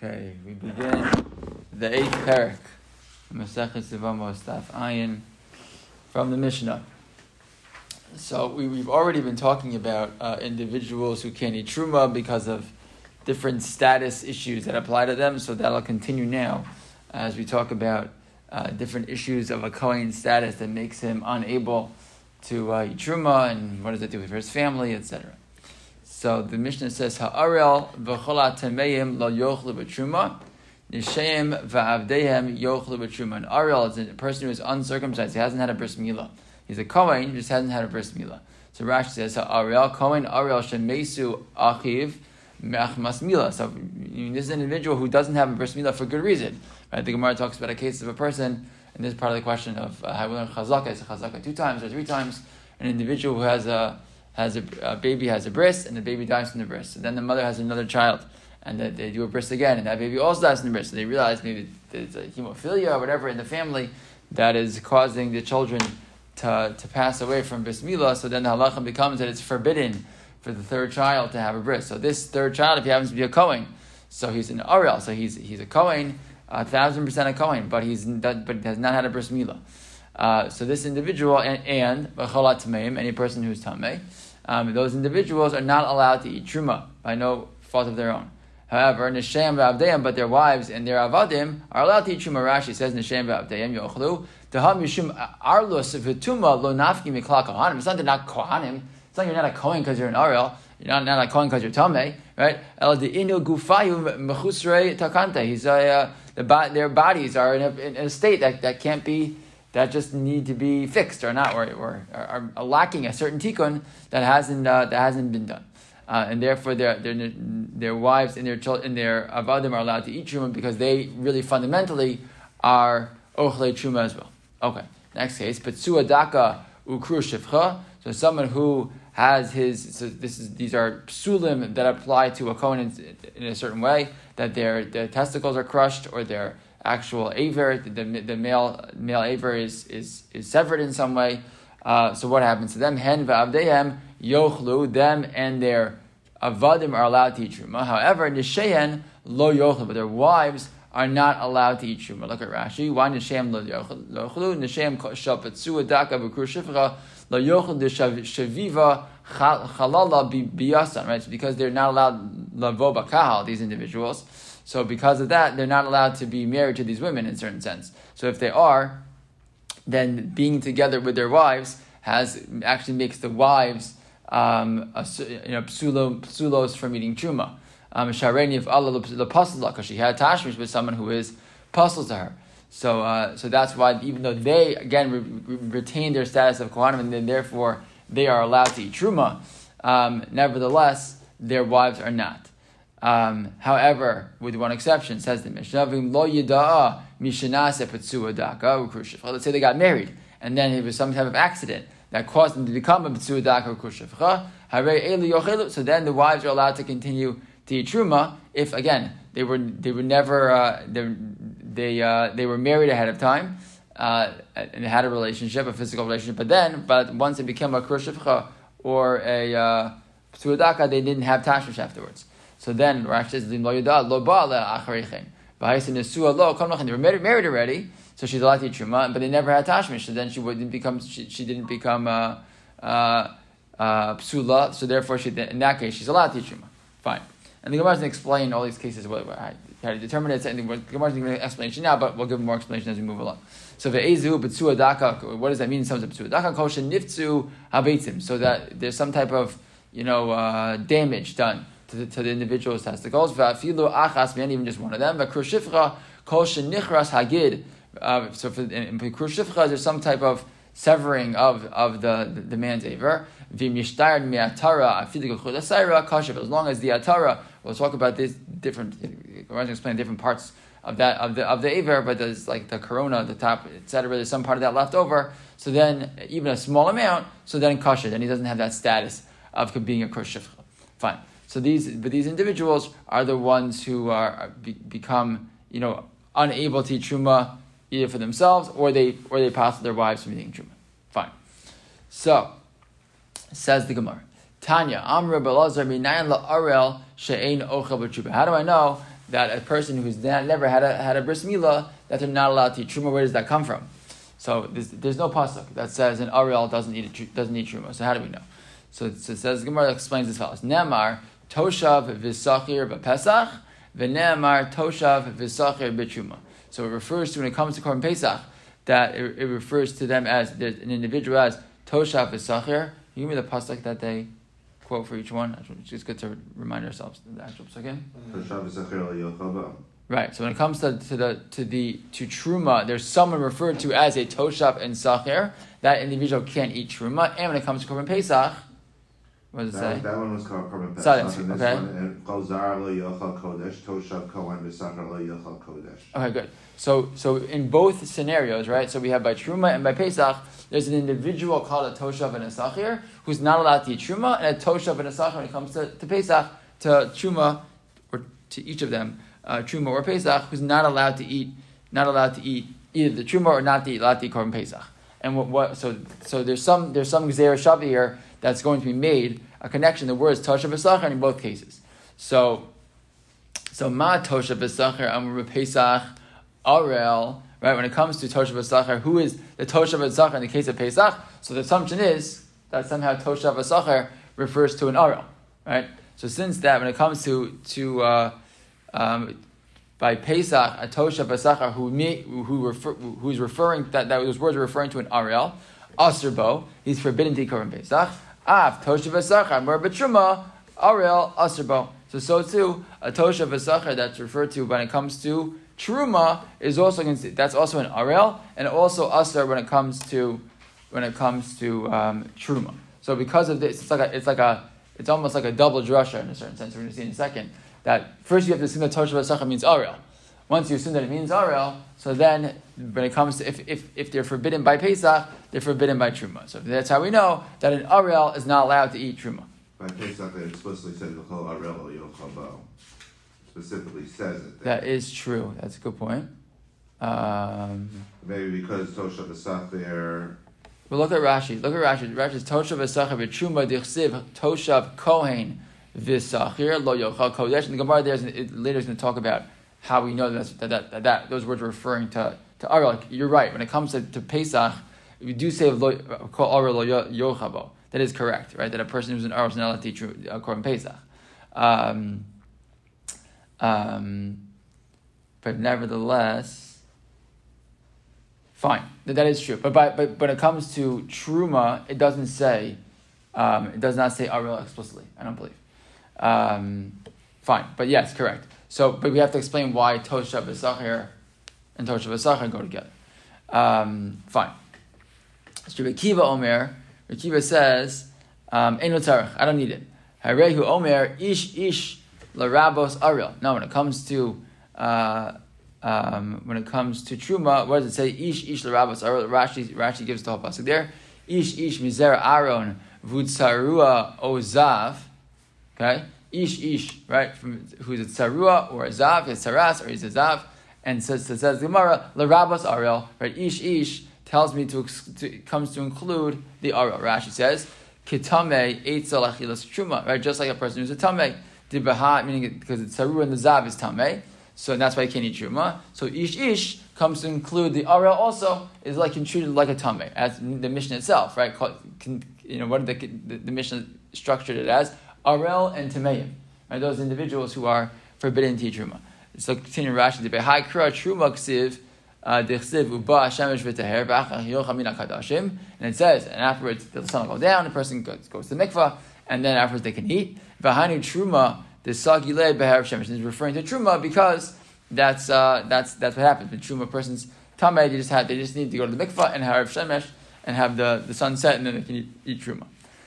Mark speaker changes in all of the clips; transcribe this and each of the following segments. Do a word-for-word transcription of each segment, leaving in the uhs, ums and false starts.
Speaker 1: Okay, we begin the eighth parak, Masechet Yevamos Daf Ayin, from the Mishnah. So we, we've already been talking about uh, individuals who can't eat truma because of different status issues that apply to them. So that'll continue now as we talk about uh, different issues of a Kohen status that makes him unable to uh, eat truma, and what does it do for his family, et cetera. So the Mishnah says, Ha'arel v'chol ha'tameim lo yochlu b'truma, nisheim v'avdehem yochlu b'truma. An Ariel is a person who is uncircumcised. He hasn't had a bris milah. He's a Kohen, he just hasn't had a bris milah. So Rashi says, Ha'arel, Kohen Ariel shemesu achiv me'achmas milah. So I mean, this is an individual who doesn't have a bris milah for good reason. Right? The Gemara talks about a case of a person, and this is part of the question of uh, how we learn chazaka. Is it chazaka two times or three times? An individual who has a has a, a baby has a bris, and the baby dies from the bris. So then the mother has another child, and they, they do a bris again, and that baby also dies from the bris. So they realize maybe there's a hemophilia or whatever in the family that is causing the children to, to pass away from bris milah. So then the halacha becomes that it's forbidden for the third child to have a bris. So this third child, if he happens to be a Kohen, so he's an Ariel, so he's he's a Kohen, a thousand percent a Kohen, but he's but has not had a bris milah. Uh, so this individual and and b'cholat tameim, any person who's tamei, um, those individuals are not allowed to eat truma by no fault of their own. However, nishem v'avdeim, but their wives and their avadim are allowed to eat truma. Rashi says nishem v'avdeim yochlu teham mishum arlus v'tuma lo nafki miklal kohanim. It's not they're not kohanim. It's not you're not a Kohen because you're an Ariel. You're not, not a Kohen because you're tamei, right? El de'inu gufayu mechusrei takante. He's a uh, the, their bodies are in a, in a state that, that can't be. That just need to be fixed or not, or, or, or are lacking a certain tikkun that hasn't uh, that hasn't been done, uh, and therefore their their their wives and their children and their avadim are allowed to eat truma because they really fundamentally are ochlei truma as well. Okay, next case, petzua daka ukru shivcha. So someone who has his so this is these are psulim that apply to a kohen in, in a certain way, that their their testicles are crushed or their actual aver, the, the, the male male aver is, is is severed in some way. Uh, so what happens to them? Hen v'avdehem yochlu, them and their avadim are allowed to eat truma. However, nisheyen lo yochlu, but their wives are not allowed to eat truma. Look at Rashi. Why nisheyen lo yochlu? Nisheyen shel petzua daka v'kur shifcha lo yochlu deshaviva chalala biyasan. Right, it's because they're not allowed lavo bakahal, these individuals. So because of that, they're not allowed to be married to these women in a certain sense. So if they are, then being together with their wives has actually makes the wives um, a, you know psulo, psulos from eating truma. Shareni of Allah l'pasla, because she had tashmish with someone who is puzzle to her. So uh, so that's why even though they again re- re- retain their status of kohanim and then therefore they are allowed to eat truma, um, nevertheless their wives are not. Um, however, with one exception, says the Mishnah, let's say they got married, and then it was some type of accident that caused them to become a B'tzua Daka or Kushifcha. So then the wives are allowed to continue to eat truma if, again, they were they were never uh, they they, uh, they were married ahead of time uh, and had a relationship, a physical relationship. But then, but once they became a Kushifcha or a uh, B'tzua Daka, they didn't have tashmish afterwards. So then Rashi says, they were married already, so she's allowed to eat truma, but they never had tashmish, so then she wouldn't become she, she didn't become uh, uh, uh, psula, so therefore she in that case she's allowed to eat truma. Fine. And the Gemara doesn't explain all these cases what, how to determine it. The Gemara doesn't give an explanation now, but we'll give more explanation as we move along. So ve'ezu b'tzua daka, what does that mean in terms of b'tzua daka? Kol sheniftu habetzim, so that there's some type of you know uh, damage done To the, to the individual's testicles, va'afilu achas, and even just one of them. V'kur shifcha kol shenichras hagid. So for in kur shifcha, there's some type of severing of, of the, the, the man's aver. V'mishtar mi'atara afilu kol asayra kasher. As long as the atara, we'll talk about this different. We're going to explain different parts of that of the of the aver, but there's like the corona, the top, et cetera. There's some part of that left over. So then, even a small amount. So then kasher. Then he doesn't have that status of being a kur shifcha. Fine. So these, but these individuals are the ones who are be, become, you know, unable to eat truma either for themselves or they or they pass their wives from eating truma. Fine. So says the Gemara, Tanya Amr Belazar Minayan La Arel She'ein Ochel B'Truma. How do I know that a person who's not, never had a had a bris milah, that they're not allowed to eat truma. Where does that come from? So there's, there's no pasuk that says an Ariel doesn't eat a, doesn't eat truma. So how do we know? So it, so it says Gemara explains as follows: Nemar toshav v'sachir b'Pesach, v'nemar toshav v'sachir b'truma. So it refers to, when it comes to Korban Pesach, that it, it refers to them as there's an individual as toshav v'sachir. You give me the pasuk that they quote for each one. It's just good to remind ourselves the actual pasuk. Right. So when it comes to, to the to the to truma, there's someone referred to as a toshav and sachir. That individual can't eat truma. And when it comes to Korban Pesach, what does it
Speaker 2: that,
Speaker 1: say?
Speaker 2: That one was called Korban Pesach.
Speaker 1: Silence,
Speaker 2: And this
Speaker 1: okay.
Speaker 2: one, and Chazar lo yochal kodesh, toshav kohen v'sachar lo yochal kodesh.
Speaker 1: Okay, good. So so in both scenarios, right? So we have by truma and by Pesach, there's an individual called a toshav and a sachir who's not allowed to eat truma, and a toshav and a sachir when it comes to, to Pesach, to truma, or to each of them, uh, truma or Pesach, who's not allowed to eat, not allowed to eat either the truma or not to eat, allowed to eat Korban Pesach. And what, what so so there's some there's some Gzeira Shavi here that's going to be made, a connection. The word is toshav v'sachar in both cases. So so ma toshav v'sachar amar Pesach arel. Right, when it comes to toshav v'sachar, who is the toshav v'sachar in the case of Pesach? So the assumption is that somehow toshav v'sachar refers to an arel. Right. So since that, when it comes to to uh, um, by Pesach, a toshav v'sachar who may, who refer, who is referring that, that those words are referring to an arel, aserbo, he's forbidden to eat Korban Pesach. Av toshav v'sachar mer b'truma arel aserbo. So so too a toshav v'sachar that's referred to when it comes to truma is also that's also an arel, and also aser when it comes to when it comes to um, truma. So because of this, it's like a it's like a it's almost like a double drasha in a certain sense. We're going to see in a second that first you have to assume that toshav v'sachar means arel. Once you assume that it means arel, so then when it comes to if, if if they're forbidden by Pesach, they're forbidden by truma. So that's how we know that an arel is not allowed to eat truma.
Speaker 2: By Pesach, it explicitly says the whole arel lo yochal bo. Specifically says it there.
Speaker 1: That is true. That's a good point. Um,
Speaker 2: Maybe because toshav v'sachir.
Speaker 1: Well, look at Rashi. Look at Rashi. Rashi's toshav v'sachir v'truma dichsiv toshav kohen v'sachir lo yochal kodesh. And the Gemara there is it, later is going to talk about how we know that, that, that, that, that those words are referring to to arel. Like, you're right. When it comes to, to Pesach, we do say lo call arel lo yochabo. That is correct, right? That a person who's an arel is not allowed to eat Korban Pesach. Um, um, but nevertheless, fine. That, that is true. But by, but when it comes to truma, it doesn't say. Um, it does not say arel explicitly. I don't believe. Um, fine. But yes, correct. So, but we have to explain why toshav v'sachir and toshav v'sachir go together. Um, fine. So Rabbi Akiva Omer, Rabbi Akiva says, um, "Ein tzarich, I don't need it." Harehu Omer, ish ish larabos aril. Now, when it comes to uh, um, when it comes to truma, what does it say? Ish ish larabos aril. Rashi Rashi gives the whole pasuk there. Ish ish mizera aron vutzarua ozav. Okay. Ish ish, right? From who's a tsarua or a zav, it's saras or he's a zav, and says so says the Gemara larabas arel, right? Ish ish tells me to, to comes to include the arel. Rashi says kitame eitzel achilas truma, right? Just like a person who's a tamei, dibaha, meaning it, because it's tsarua and the zav is tamei, so that's why he can't eat truma. So ish ish comes to include the arel also is like treated like a tamei, as the Mishnah itself, right? Can, you know what the, the the Mishnah structured it as. Arel and Tameim, right? Those individuals who are forbidden to eat truma. So continue Rashi, the Behai Kra Truma Ksiv, Dichsiv Uba Shemesh V'Teher B'Achach Yocha Min HaKadashim, and it says, and afterwards the sun will go down, the person goes, goes to the mikvah, and then afterwards they can eat. V'Hanu Truma, the Sagile Beher Shemesh, is referring to truma because that's uh, that's that's what happens. When truma person's tamei, they just have they just need to go to the mikvah and have shemesh and have the, the sun set, and then they can eat, eat truma.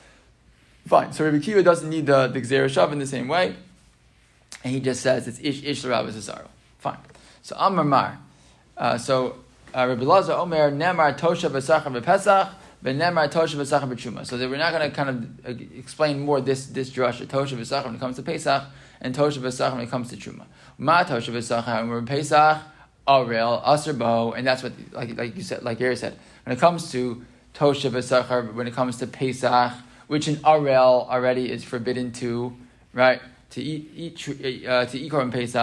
Speaker 1: Fine. So Rabbi Akiva doesn't need the, the Gzeira Shav in the same way. And he just says it's Ish Ish L'Rabba Zesaro. Fine. So Amar Mar. Uh, so uh, Rabbi Lazar Omer, Nemar Tosha V'Sachar V'Pesach, V'Nemar Tosha V'Sachar V'Truma. So that we're not going to kind of uh, explain more this this drasha, Tosha V'Sachar when it comes to Pesach, and Tosha V'Sachar when it comes to Truma. Ma Tosha V'Sachar, when we're Pesach, Arel, Aser Bo, and that's what, like like you said, like Gary said, when it comes to Tosha V'Sachar, when it comes to Pesach, which in Arel already is forbidden to, right, to eat eat uh, to eat Korban Pesach.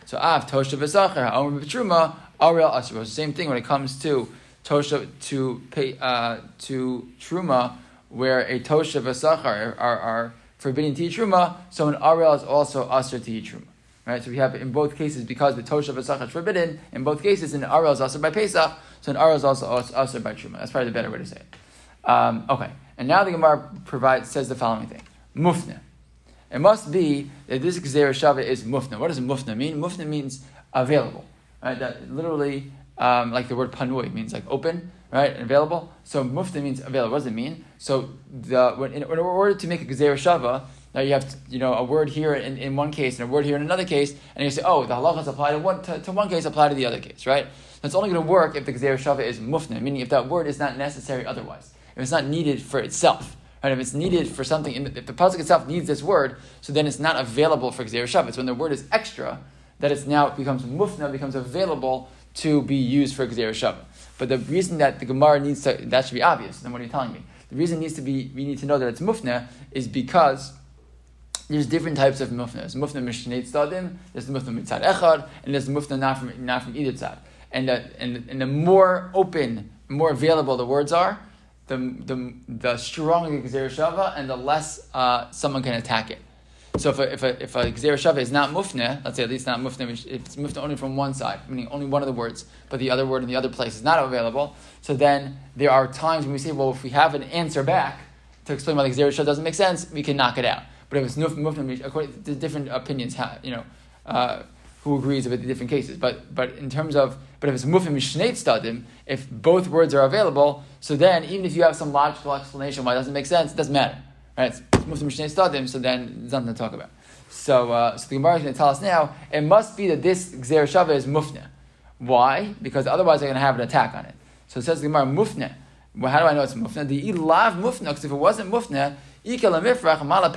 Speaker 1: So Av Tosha v'Sachar Ha'omer b'Truma Ariel Asur. Same thing when it comes to Tosha to pay uh, to Truma, where a Tosha v'Sachar are, are forbidden to eat Truma. So an Ariel is also Asur to eat Truma. Right, so we have in both cases, because the Tosha v'Sachar is forbidden, in both cases, an Ariel is Asur by Pesach, so an Ariel is also Asur by Truma. That's probably the better way to say it. Um, okay, and now the Gemara provides says the following thing: Mufna. It must be that this Gzeira Shava is Mufna. What does Mufna mean? Mufna means available. Right, that literally, um, like the word Panui means like open, right, and available. So Mufna means available. What does it mean? So the when in, in order to make a Gzeira Shava, now you have, you know, a word here in, in one case and a word here in another case, and you say, oh, the halachas apply to one to, to one case, apply to the other case, right? That's only going to work if the Gzeira Shava is mufna, meaning if that word is not necessary otherwise. If it's not needed for itself, right? If it's needed for something, in the, if the pasuk itself needs this word, so then it's not available for Gzeira Shava. It's when the word is extra that it's now it becomes mufna, becomes available to be used for Gzeira Shava. But the reason that the Gemara needs to, that should be obvious. Then what are you telling me? The reason it needs to be, we need to know that it's mufna is because there's different types of mufna. There's mufna mishneit tzadim, there's the mufna mitzad echad, and there's the mufna not from not from either tzad. And the, and, and the more open, more available the words are, the the, the stronger the Gzeira Shava, and the less uh, someone can attack it. So if a, if a, if a Gzeira Shava is not mufna, let's say at least not mufna, if it's mufna only from one side, meaning only one of the words, but the other word in the other place is not available, so then there are times when we say, well, if we have an answer back to explain why the Gzeira Shava doesn't make sense, we can knock it out. But if it's mufna, according to different opinions, you know, uh, who agrees with the different cases. But but in terms of, but if it's mufna mishneit stadim, if both words are available, so then even if you have some logical explanation why it doesn't make sense, it doesn't matter, right? It's mufna mishneit stadim, so then there's nothing to talk about. So uh, so the Gemara is going to tell us now, it must be that this Gzeira Shava is mufna. Why? Because otherwise they're going to have an attack on it. So it says the Gemara mufna. Well, how do I know it's mufna? The ilav mufna, because if it wasn't mufna, I'll explain that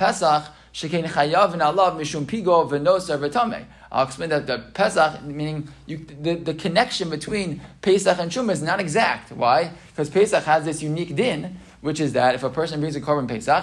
Speaker 1: the Pesach, meaning you, the, the connection between Pesach and Truma is not exact. Why? Because Pesach has this unique din, which is that if a person brings a korban Pesach,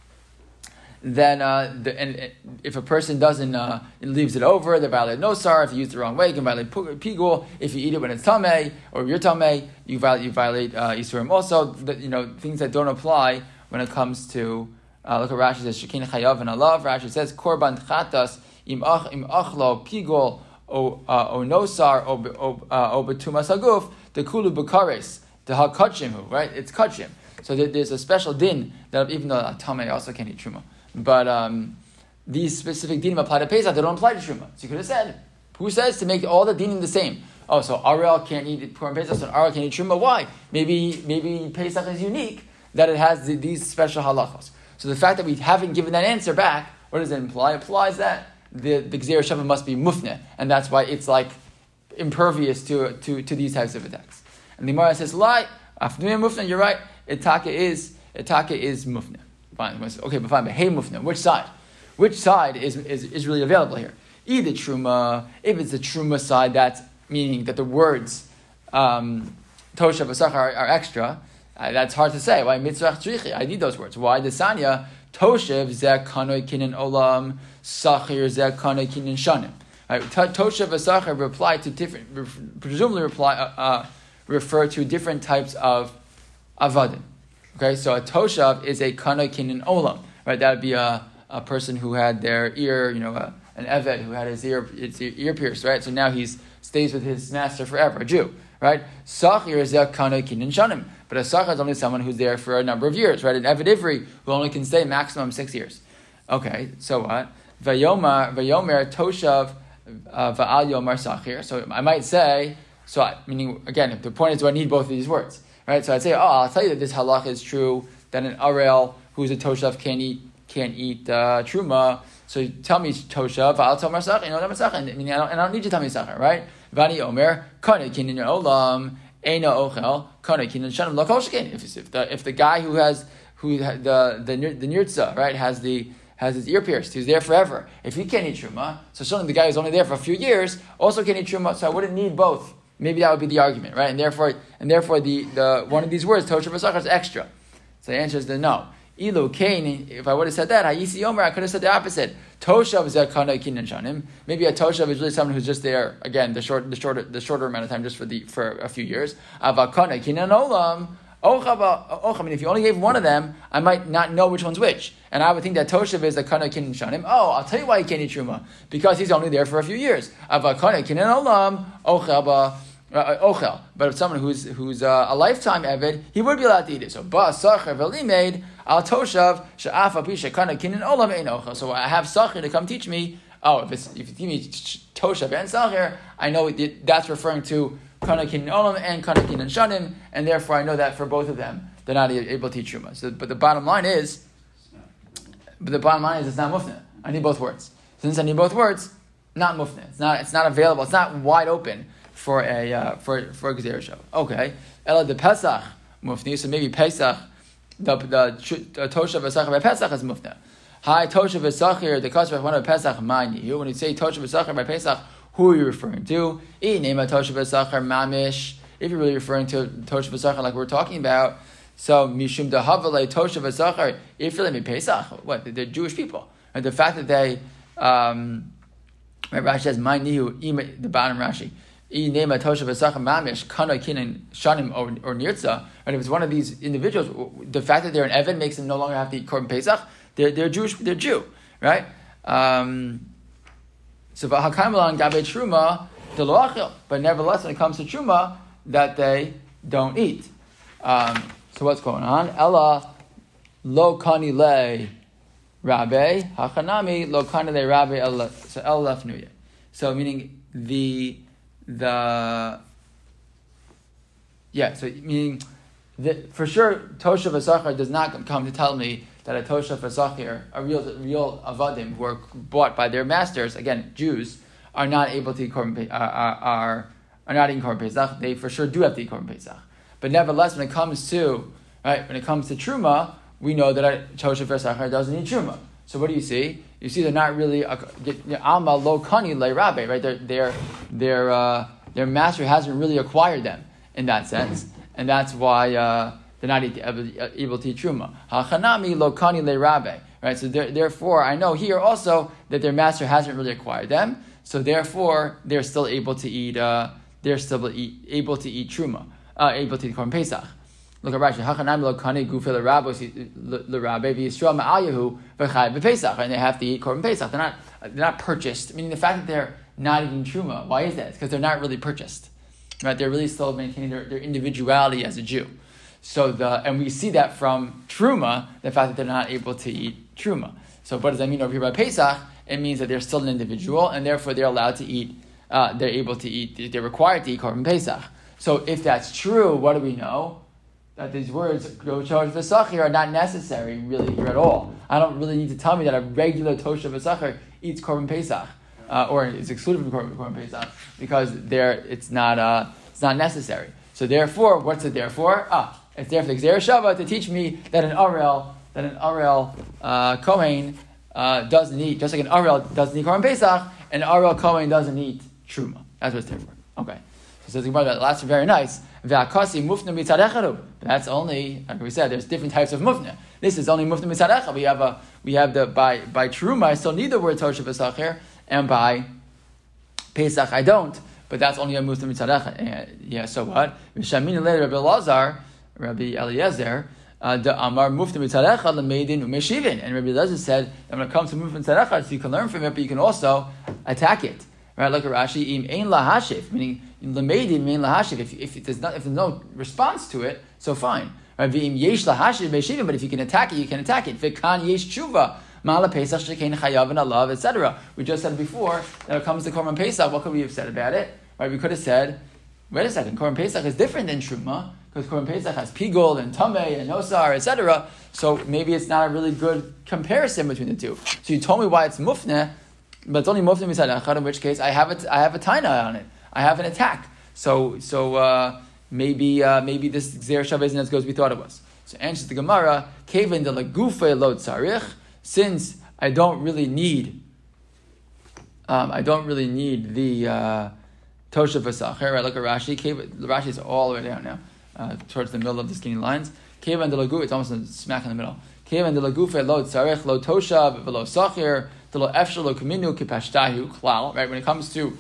Speaker 1: then uh, the, and if a person doesn't uh, leaves it over, they violate nosar. If you use it the wrong way, you can violate pigul. If you eat it when it's tamei or you're tamei, you violate you violate uh, isurim. Also, the, you know, things that don't apply when it comes to, uh, look at Rashi says, Shekin chayav and alav. Rashi says, korban chatas im ach im achlo pigol o o nosar o o betumas haguf the kulu bekares the hakachim, right? It's kachim. So there's a special din that even though tamei also can't eat truma, but um, these specific dinim apply to Pesach. They don't apply to truma. So you could have said, who says to make all the dinim the same? Oh, so Ariel can't eat korban Pesach, so Ariel can't eat truma. Why? Maybe maybe Pesach is unique, that it has the, these special halachos. So the fact that we haven't given that answer back, what does it imply? It implies that the, the Gzeira Shava must be mufna, and that's why it's like impervious to, to, to these types of attacks. And the Gemara says, lie, afnuya mufna, you're right, itaka is, itaka is mufna. Fine, okay, but fine, but hey mufna, which side? Which side is, is, is really available here? Either truma, if it's the truma side, that's meaning that the words um, tosha v'sachar are, are extra. Uh, that's hard to say. Why mitzvah tzrichi? I need those words. Why the sanya toshev zeh kanoi kinin olam sachir zeh kanoi kinin shanim. Toshev v'sachir reply to different, presumably reply uh, uh, refer to different types of avadim. Okay, so a toshav is a kanoi kinin olam. Right, that would be a, a person who had their ear, you know, a, an eved who had his ear his ear pierced. Right, so now he stays with his master forever, a Jew. Right, sachir zeh kanoi kinin shanim. But a sachar is only someone who's there for a number of years, right? An Eved Ivri who only can stay maximum six years. Okay, so what? Vayomar, vayomer toshav va'al yomar sachir. So I might say, so I, meaning again, the point is, do I need both of these words, right? So I'd say, oh, I'll tell you that this halach is true. That an Arel who's a toshav can't eat can't eat uh, truma. So tell me toshav va'al tomar sachir. You know what I'm saying? I mean, I don't, and I don't need you to tell me sachir, right? Vani omer kanei kin in your olam. If if the if the guy who has who the the the nirtza, right, has the has his ear pierced, he's there forever. If he can't eat truma, so certainly the guy who's only there for a few years also can't eat truma. So I wouldn't need both. Maybe that would be the argument, right? And therefore and therefore the, the one of these words tosha v'sachar is extra. So the answer is the no. Ilo Kain, if I would have said that, Hayisi Yomer, I could have said the opposite. Toshav is Zakana Kinan Shanim. Maybe a Toshav is really someone who's just there, again, the short the shorter the shorter amount of time, just for the for a few years. Avakana Kinan Olam. I mean, if you only gave one of them, I might not know which one's which. And I would think that Toshav is a Kana Kinan Shanim. Oh, I'll tell you why he can't eat Truma. Because he's only there for a few years. Avakana Kinan Olam. Ochaba. Uh, ochel, but if someone who's who's uh, a lifetime Evid, he would be allowed to eat it. So ba sacher v'limeid al toshav she'afa pisha kana kinin olam ein ochel. So I have sacher to come teach me. Oh, if it's if you give me toshav and sacher, I know it, that's referring to kana kinin olam and kana kinin shanim, and therefore I know that for both of them they're not able to teach truma. So, but the bottom line is, but the bottom line is it's not mufna. I need both words. Since I need both words, not mufna. It's not. It's not available. It's not wide open for a uh, for for a Gzeir Shav. Okay, Ela the Pesach mufni. So maybe Pesach, the the, the Toshav V'Sachar by Pesach is mufna. Hi Toshav V'Sachar, the Kasper one of Pesach mine you. When you say Toshav V'Sachar by Pesach, who are you referring to? E name a Toshav V'Sachar mamish. If you're really referring to Toshav V'Sachar like we're talking about, so Mishum Dahavale Toshav V'Sachar. If you're like Pesach, what they're Jewish people, and the fact that they, um, Rashi says my nihu the bottom Rashi. Name a Toshav V'Sachar mamish kana kinan shanim or or nirtza, and if it's one of these individuals, the fact that they're an Evan makes them no longer have to eat korban Pesach. They're they're Jewish. They're Jew, right? Um, so v'hakaimelan gabe truma deloachil, but nevertheless, when it comes to truma, that they don't eat. Um, so what's going on? Ella lo kani le rabbe hachanami lo kani le rabbe el so el lefnuye. So meaning the The yeah, so meaning the, for sure Toshav V'Sachar does not come to tell me that a Toshav V'Sachar, a real real avadim who are bought by their masters, again Jews, are not able to eat korban uh, are, are are not eating korban Pesach. They for sure do have to eat korban Pesach. But nevertheless, when it comes to right, when it comes to truma, we know that a Toshav V'Sachar doesn't eat truma. So what do you see? You see, they're not really alma lo kani le rabbe, right? Their their their uh, their master hasn't really acquired them in that sense, and that's why uh, they're not able to eat truma. Hachanami lo kani le rabbe, right? So therefore, I know here also that their master hasn't really acquired them, so therefore they're still able to eat. Uh, they're still eat, able to eat truma, uh, able to eat korban Pesach. Look at Rashi. Hachanami lo kani gufe le rabbe le rabbe v'yisrael ma'alyahu v'chai v'pesach, and they have to eat korban Pesach. They're not they're not purchased. Meaning the fact that they're not eating truma. Why is that? It's because they're not really purchased, right? They're really still maintaining their, their individuality as a Jew. So the and we see that from truma, the fact that they're not able to eat truma. So what does that mean over here by Pesach? It means that they're still an individual, and therefore they're allowed to eat. Uh, they're able to eat. They're required to eat korban Pesach. So if that's true, what do we know? That these words, Toshav V'Sachar, are not necessary really here at all. I don't really need to tell me that a regular Toshav V'Sachar eats korban Pesach, uh, or is excluded from korban, korban Pesach, because there it's not uh, it's not necessary. So therefore, what's it there for? Ah, it's there for the Gzeir Shava to teach me that an Arel, that an Arel uh, Kohen uh, doesn't eat, just like an Arel doesn't eat korban Pesach, an Arel Kohen doesn't eat Truma. That's what it's there for. Okay. So the Gemara, that's very nice. V'akasi mufna mitzad echad. That's only, like we said, there's different types of mufna. This is only mufna mitzad echad. We have a, we have the by by truma. I still need the word Toshav V'Sachar, and by Pesach I don't. But that's only a mufna mitzad echad. Yeah. So what? V'shamina le Rabbi Elazar, Rabbi Eliezer, the Amar mufna mitzad echad lemeidin u'meshivin. And Rabbi Eliezer said that when it comes to mufna mitzad echad, so you can learn from it, but you can also attack it. Right? Like a Rashi, im ein lahashif, meaning lemeidim mein lahashif. If if there's not if there's no response to it, so fine. Right? V'im yesh lahashif beishivim, but if you can attack it, you can attack it. V'kan yesh tshuva mala pesach shekein chayav and alav, et cetera. We just said before that when it comes to korban pesach, what could we have said about it? Right? We could have said, wait a second, korban pesach is different than truma because korban pesach has pigol and tameh and nosar, et cetera. So maybe it's not a really good comparison between the two. So you told me why it's mufneh. But it's only mufna mitzad echad, in which case I have a, I have a taina on it. I have an attack. So so uh, maybe uh, maybe this Gzeir Shav isn't as good as we thought it was. So answers the Gemara, Kevin de la gufe lo tzarich, since I don't really need um, I don't really need the uh, Toshav V'Sachar. Right, look at Rashi. Rashi is all the way down now, uh, towards the middle of the skinny lines. Kevin de la gufe, it's almost a smack in the middle. Kevin de la gufe lo tzarech lo toshav velo sachir de lo efshel lo kuminu kipashtahu klal. Right, when it comes to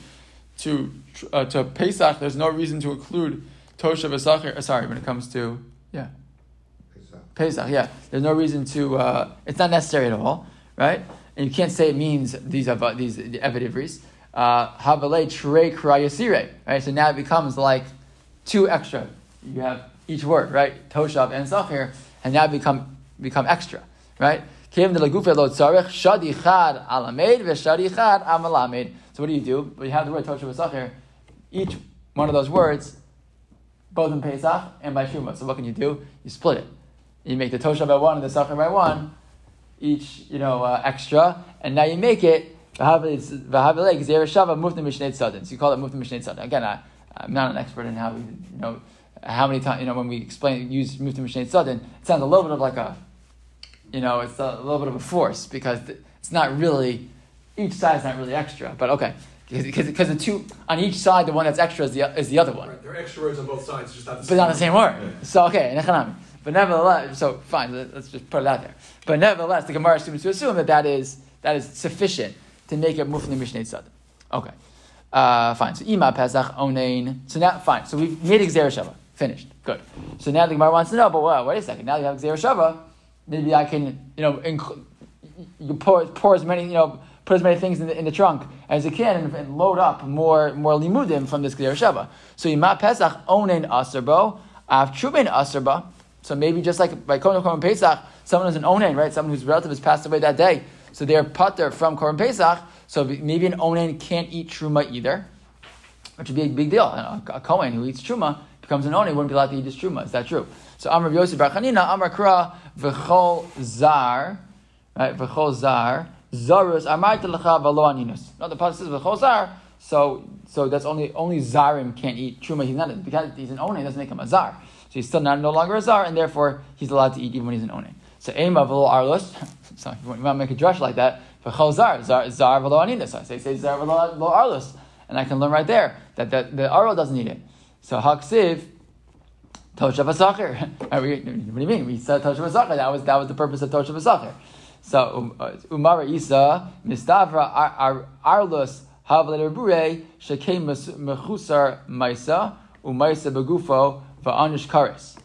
Speaker 1: to uh, to Pesach, there's no reason to include toshav v'sachir. Uh, sorry, when it comes to yeah Pesach, Pesach yeah, there's no reason to. Uh, it's not necessary at all, right? And you can't say it means these are these eved ivris. Havalei trei krayasire. Right, so now it becomes like two extra. You have each word, right? Toshav and Sachir, and now become become extra, right? Kim de la gufe lo tzarech shadi chad alamed v'shadi chad amalamed. So what do you do? When you have the word Toshav and Sachir, each one of those words, both in Pesach and by Truma. So what can you do? You split it. You make the Toshav by one and the Sachir by one, each you know uh, extra, and now you make it v'havelei gzeir shava mufne mishnei tzadin. So you call it mufne mishnei tzadin. Again, I, I'm not an expert in how we you know. How many times, you know, when we explain, use Mufti Mishnei Tzadin, it sounds a little bit of like a, you know, it's a, a little bit of a force because it's not really, each side is not really extra, but okay. Because because the two, on each side, the one that's extra is the is the other one.
Speaker 3: Right, there are extra words on both sides, just not the
Speaker 1: but
Speaker 3: same
Speaker 1: not the same word.
Speaker 3: Yeah.
Speaker 1: So, okay, nechanami. But nevertheless, so fine, let's just put it out there. But nevertheless, the Gemara seems to assume that that is, that is sufficient to make it Mufti Mishnei Tzadin. Okay. Uh, fine. So, Ima Pesach Onein. So now, fine. So we've made Gzeir Shava. Finished. Good. So now the Gemara wants to know, but well, wait a second. Now you have Gzeir Shava. Maybe I can, you know, inc- you pour, pour as many, you know, put as many things in the, in the trunk as you can and, and load up more more limudim from this Gzeir Shava. So Ima Pesach Onein Aserbo, Av Trumin Aserba. So maybe just like by Korban Korban Pesach, someone who's an Onein, right? Someone whose relative has passed away that day. So they're pater from Korban Pesach. So maybe an Onein can't eat Truma either, which would be a big deal. A, a Kohen who eats Truma becomes an Onein, wouldn't be allowed to eat his Truma. Is that true? So Amar Yosef Bar Chanina, Amar Kra, V'chol Zar, right? V'chol Zar, Zarus, Amarta L'cha V'lo Aninus. No, the pasuk says V'chol Zar, so so that's only only Zarim can't eat Truma. He's not, because he's an Onein, doesn't make him a Zar. So he's still not no longer a Zar, and therefore he's allowed to eat even when he's an Onein. So Ema V'lo Arlos, so if you want to make a drush like that, V'chol Zar, Zar, Zar V'lo Aninus. I say, say Zar V'lo Arlos. And I can learn right there that the, the Arlo doesn't eat it. So Haksiv, Toshav Asachir. What do you mean? We said Toshav Asachir. That was that was the purpose of Toshav Asachir. So Umara Isa Mistavra Arlus Havle Rebure Shekei Mechusar Maisa Umaisa Begufo Va'anish Karis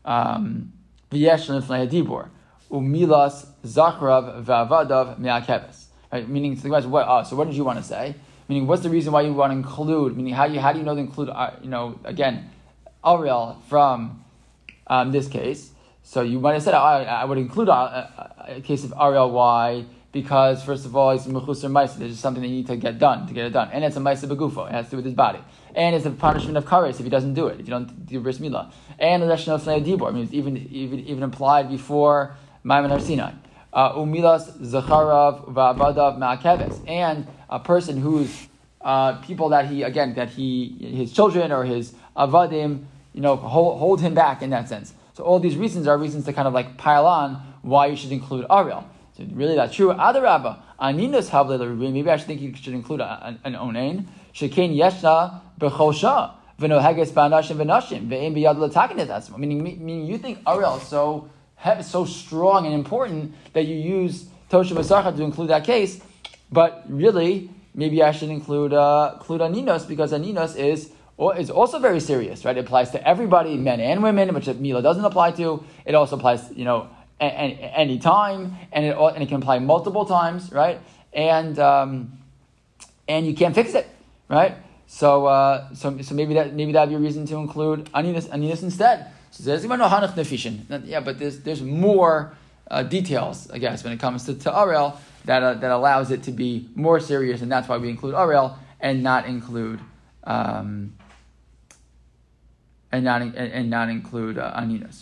Speaker 1: V'yesh L'fnei Dibur Umilas Zachrav Va'avadav Me'akeves. Right? Meaning, so what? Oh, so what did you want to say? Meaning, what's the reason why you want to include? Meaning, how you how do you know to include? Uh, you know, again, Ariel from um, this case. So you might have said, oh, I, I would include a, a, a case of Ariel. Why? Because first of all, it's mechusar ma'isa. There's just something they need to get done to get it done, and it's a ma'isa begufo. It has to do with his body, and it's a punishment of kares if he doesn't do it. If you don't do bris milah, and the lashon of fnei dibor. I mean, it's even even even implied before Ma'aman Har Sinai. Umilas zacharav va'avadav ma'akeves, and a person who's uh, people that he again that he his children or his avadim, you know, hold, hold him back in that sense. So all these reasons are reasons to kind of like pile on why you should include Ariel. So really that's true. Adarabba, aninus havle l'rubin. Maybe I should think you should include a, an onain. Shekein yeshna b'chosha v'noheges ba'anashim v'nashim ve'im b'yad l'takinet. That's meaning meaning you think Ariel is so so strong and important that you use Toshav Asachar to include that case, but really maybe I should include uh, include Aninos because Aninos is is also very serious, right? It applies to everybody, men and women, which Mila doesn't apply to. It also applies, you know, a, a, any time, and it and it can apply multiple times, right? And um, and you can't fix it, right? So uh, so so maybe that maybe that'd be a reason to include Aninos Aninos instead. So there's no hanach nefishin. Yeah, but there's there's more uh, details, I guess, when it comes to, to Ariel that uh, that allows it to be more serious, and that's why we include Ariel and not include um, and not and, and not include uh, Aninos.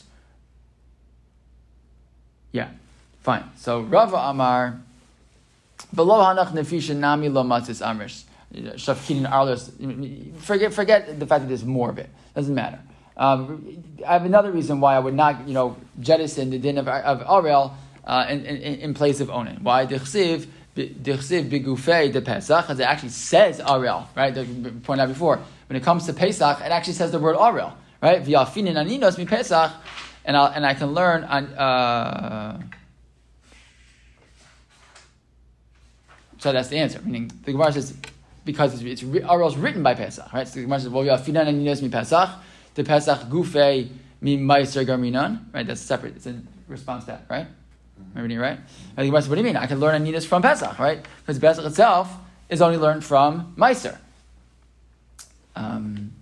Speaker 1: Yeah, fine. So Rava Amar below hanach nefishin nami lo matzis amrish shafkin arlos. Forget forget the fact that there's more of it. Doesn't matter. Um, I have another reason why I would not, you know, jettison the din of, of Ariel uh, in, in, in place of Onen. Why? Dichsiv dichsiv bigufei de Pesach, as it actually says Ariel, right? That pointed out before. When it comes to Pesach, it actually says the word Ariel, right? V'yafinin aninos mi Pesach, and I and I can learn on. Uh, So that's the answer. Meaning the Gemara says because it's, it's Ariel's written by Pesach, right? So the Gemara says, well, we have Finan and Ninos mi Pesach, the Pesach Gufei mi Meiser Garminan, right? That's separate. It's in response to that, right? Remember, right? And the Gemara says, what do you mean? I can learn Aninas from Pesach, right? Because Pesach itself is only learned from Meiser. Um,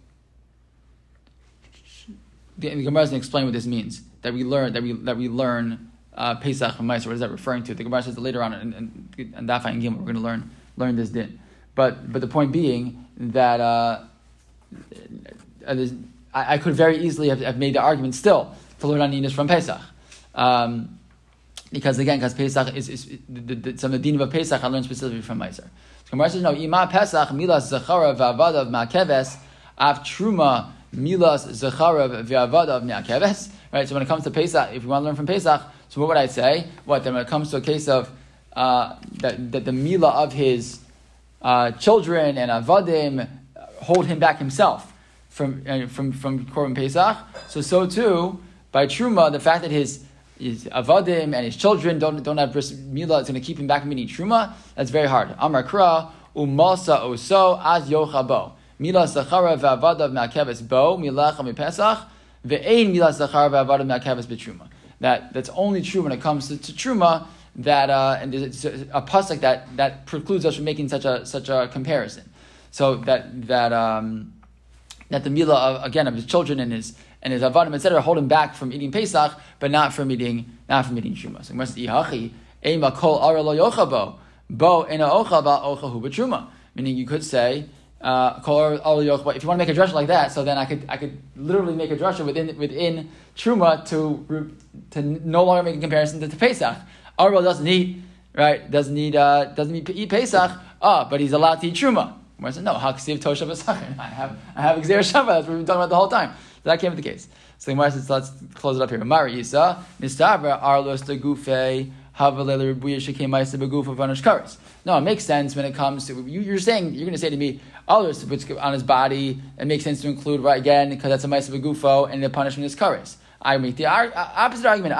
Speaker 1: the, the Gemara doesn't explain what this means. That we learn that we that we learn uh, Pesach from Meiser. What is that referring to? The Gemara says that later on in, in, in Daf and Gimel we're going to learn learn this din. But but the point being that uh, I, I could very easily have, have made the argument still to learn Aninas from Pesach. Um, because again, because Pesach is, is the, the, some of the din of Pesach I learned specifically from Meiser. So Gemara says no. Ima Pesach milas zechara v'avadav ma'keves av truma milas zechara v'avadav ma'keves. Right. So when it comes to Pesach, if you want to learn from Pesach, so what would I say? What then? When it comes to a case of uh, that, that the mila of his uh, children and avadim hold him back himself from uh, from from Korban Pesach. So so too by truma, the fact that his his avadim and his children don't don't have bris mila is going to keep him back from eating truma. That's very hard. Amar kra umalsa oso az yochabo mila sachara v'avadav ma'keves bo milacha mi Pesach. Ve'ein milas zachar v'avadim ma'keves b'truma. That that's only true when it comes to, to truma. That uh, and there's a, a pasuk that that precludes us from making such a such a comparison. So that that um, that the mila of, again of his children and his and his avadim et cetera hold him back from eating Pesach, but not from eating not from eating truma. So must ihachi ema kol ara lo yochabo bo ena ocha ba ocha hu b'truma. Meaning you could say. Uh, if you want to make a drasha like that, so then I could I could literally make a drasha within within truma to to no longer make a comparison to, to Pesach. Arba doesn't eat right, doesn't eat uh, doesn't eat, eat Pesach. Ah, but he's allowed to eat truma. Whereas no, haksiv toshav v'sachin. I have I have exer shava. That's what we've been talking about the whole time. So that can't be the case. So the Gemara says, let's close it up here. Mari Isa Nistabra Arlos the Gufe. No, it makes sense when it comes to you, you're saying you're going to say to me, others which on his body, it makes sense to include right again because that's a ma'aseh begufo and the punishment is kares. I make the opposite argument.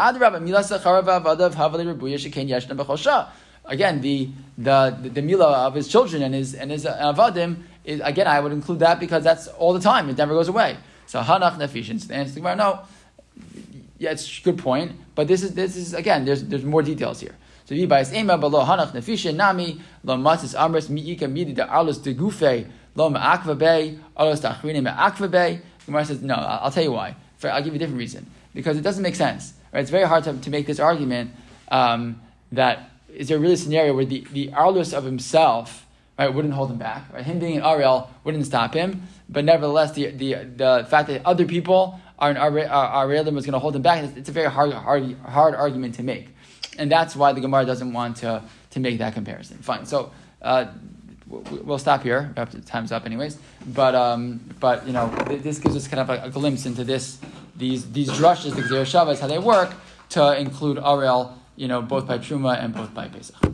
Speaker 1: Again, the the the, the mila of his children and his and his avadim is again I would include that because that's all the time. It never goes away. So hanach nefishin. The answer to no. Yeah, it's a good point, but this is this is again. There's there's more details here. So v'bayis ema below hanach nefisha nami lo matzis amres miika midi da alos de gufe lo me'akva bay alos ta'achrinim me'akva bay. Gemara says no. I'll, I'll tell you why. For, I'll give you a different reason because it doesn't make sense. Right? It's very hard to, to make this argument um, that is there really a scenario where the the arlos of himself right wouldn't hold him back. Right? Him being an Ariel wouldn't stop him, but nevertheless the the the fact that other people Our our Rebbe was going to hold him back. It's a very hard, hard, hard argument to make, and that's why the Gemara doesn't want to, to make that comparison. Fine, so uh, we'll stop here. Time's up, anyways. But um, but you know, this gives us kind of a, a glimpse into this these these drushes, the Gzera Shavas, how they work to include Ariel, you know, both by Truma and both by Pesach.